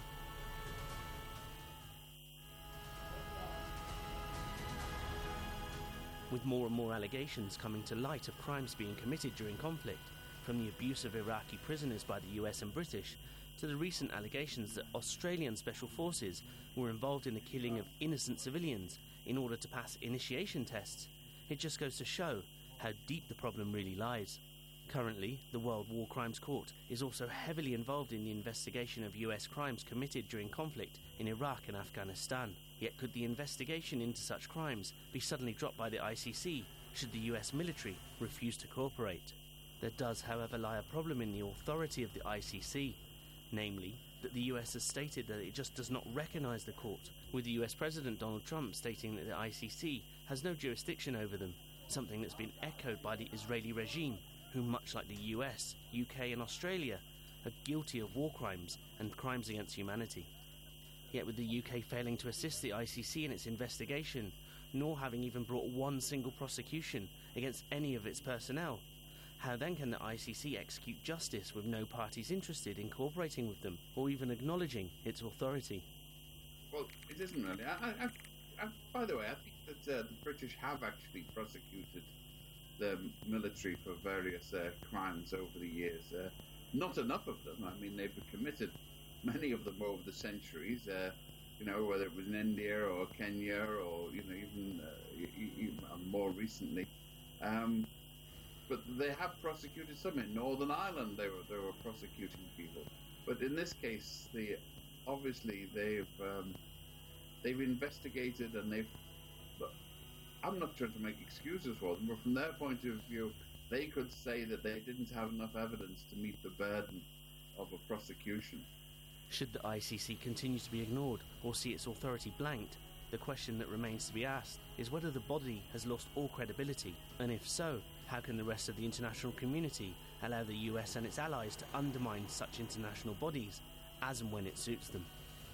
With more and more allegations coming to light of crimes being committed during conflict, from the abuse of Iraqi prisoners by the U S and British, to the recent allegations that Australian special forces were involved in the killing of innocent civilians in order to pass initiation tests, it just goes to show how deep the problem really lies. Currently, the World War Crimes Court is also heavily involved in the investigation of U S crimes committed during conflict in Iraq and Afghanistan. Yet could the investigation into such crimes be suddenly dropped by the I C C should the U S military refuse to cooperate? There does, however, lie a problem in the authority of the I C C, namely that the U S has stated that it just does not recognise the court, with the U S President Donald Trump stating that the I C C has no jurisdiction over them, something that's been echoed by the Israeli regime, who, much like the U S, U K and Australia, are guilty of war crimes and crimes against humanity. Yet with the U K failing to assist the I C C in its investigation, nor having even brought one single prosecution against any of its personnel, how then can the I C C execute justice with no parties interested in cooperating with them or even acknowledging its authority? Well, it isn't really. I, I, I, by the way, I think that uh, the British have actually prosecuted the military for various uh, crimes over the years. Uh, not enough of them. I mean, they've committed many of them over the centuries. Uh, you know, whether it was in India or Kenya or you know even, uh, even more recently. Um, But they have prosecuted some. In Northern Ireland, they were they were prosecuting people. But in this case, the obviously they've um, they've investigated and they've. But I'm not trying to make excuses for them, but from their point of view, they could say that they didn't have enough evidence to meet the burden of a prosecution. Should the I C C continue to be ignored or see its authority blanked, the question that remains to be asked is whether the body has lost all credibility, and if so, how can the rest of the international community allow the U S and its allies to undermine such international bodies as and when it suits them?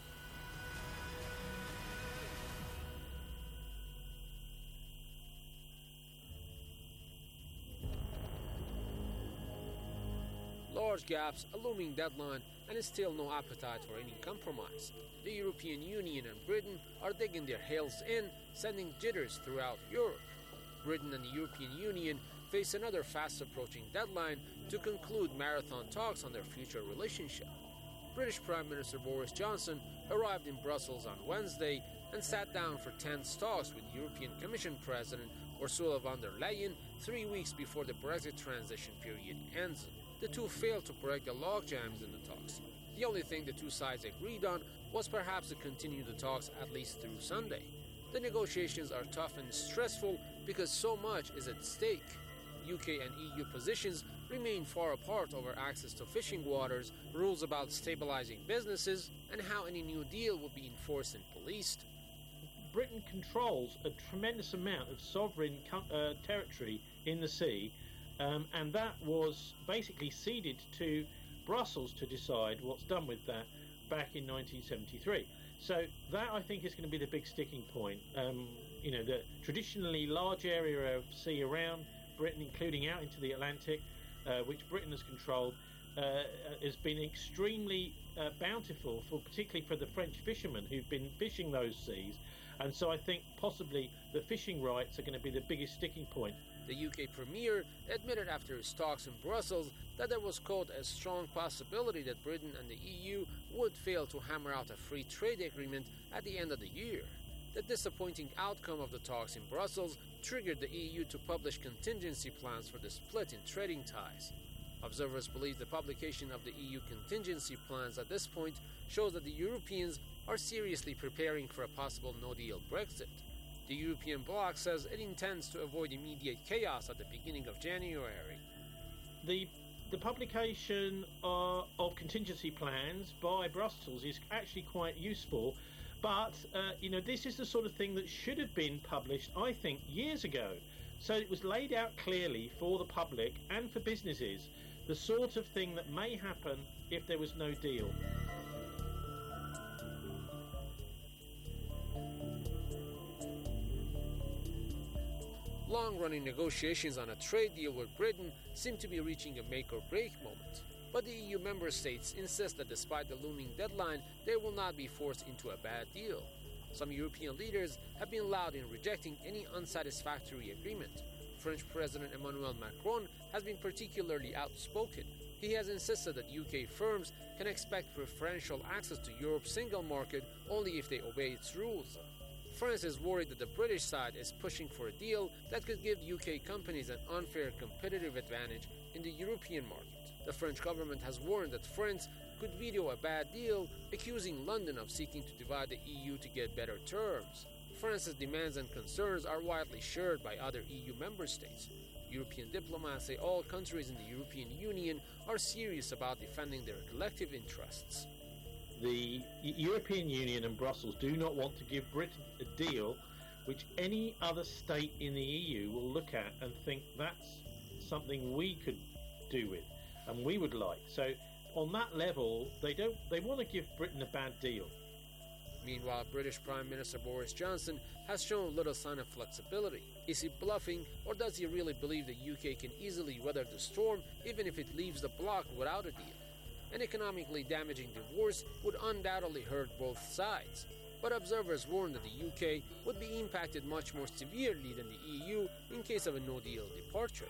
Large gaps, a looming deadline, and still no appetite for any compromise. The European Union and Britain are digging their heels in, sending jitters throughout Europe. Britain and the European Union face another fast-approaching deadline to conclude marathon talks on their future relationship. British Prime Minister Boris Johnson arrived in Brussels on Wednesday and sat down for tense talks with European Commission President Ursula von der Leyen three weeks before the Brexit transition period ends. The two failed to break the logjams in the talks. The only thing the two sides agreed on was perhaps to continue the talks at least through Sunday. The negotiations are tough and stressful because so much is at stake. U K and E U positions remain far apart over access to fishing waters, rules about stabilizing businesses, and how any new deal will be enforced and policed. Britain controls a tremendous amount of sovereign uh, territory in the sea, um, and that was basically ceded to Brussels to decide what's done with that back in nineteen seventy-three. So that, I think, is going to be the big sticking point. Um, you know, the traditionally large area of sea around Britain, including out into the Atlantic, uh, which Britain has controlled, uh, has been extremely uh, bountiful, for particularly for the French fishermen who've been fishing those seas. And so I think possibly the fishing rights are going to be the biggest sticking point. The U K Premier admitted after his talks in Brussels that there was, quote, a strong possibility that Britain and the E U would fail to hammer out a free trade agreement at the end of the year. The disappointing outcome of the talks in Brussels triggered the E U to publish contingency plans for the split in trading ties. Observers believe the publication of the E U contingency plans at this point shows that the Europeans are seriously preparing for a possible no-deal Brexit. The European bloc says it intends to avoid immediate chaos at the beginning of January. The the publication uh, of contingency plans by Brussels is actually quite useful, but uh, you know, this is the sort of thing that should have been published, I think, years ago. So it was laid out clearly for the public and for businesses, the sort of thing that may happen if there was no deal. Long-running negotiations on a trade deal with Britain seem to be reaching a make-or-break moment. But the E U member states insist that despite the looming deadline, they will not be forced into a bad deal. Some European leaders have been loud in rejecting any unsatisfactory agreement. French President Emmanuel Macron has been particularly outspoken. He has insisted that U K firms can expect preferential access to Europe's single market only if they obey its rules. France is worried that the British side is pushing for a deal that could give U K companies an unfair competitive advantage in the European market. The French government has warned that France could veto a bad deal, accusing London of seeking to divide the E U to get better terms. France's demands and concerns are widely shared by other E U member states. European diplomats say all countries in the European Union are serious about defending their collective interests. The European Union and Brussels do not want to give Britain a deal which any other state in the E U will look at and think that's something we could do with and we would like. So on that level, they don't they want to give Britain a bad deal. Meanwhile, British Prime Minister Boris Johnson has shown little sign of flexibility. Is he bluffing, or does he really believe the U K can easily weather the storm even if it leaves the bloc without a deal? An economically damaging divorce would undoubtedly hurt both sides, but observers warn that the U K would be impacted much more severely than the E U in case of a no-deal departure.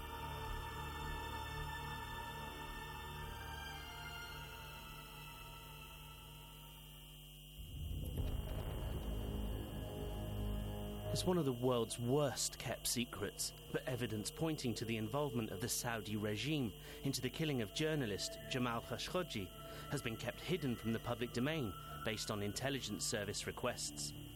It's one of the world's worst kept secrets, but evidence pointing to the involvement of the Saudi regime into the killing of journalist Jamal Khashoggi has been kept hidden from the public domain based on intelligence service requests.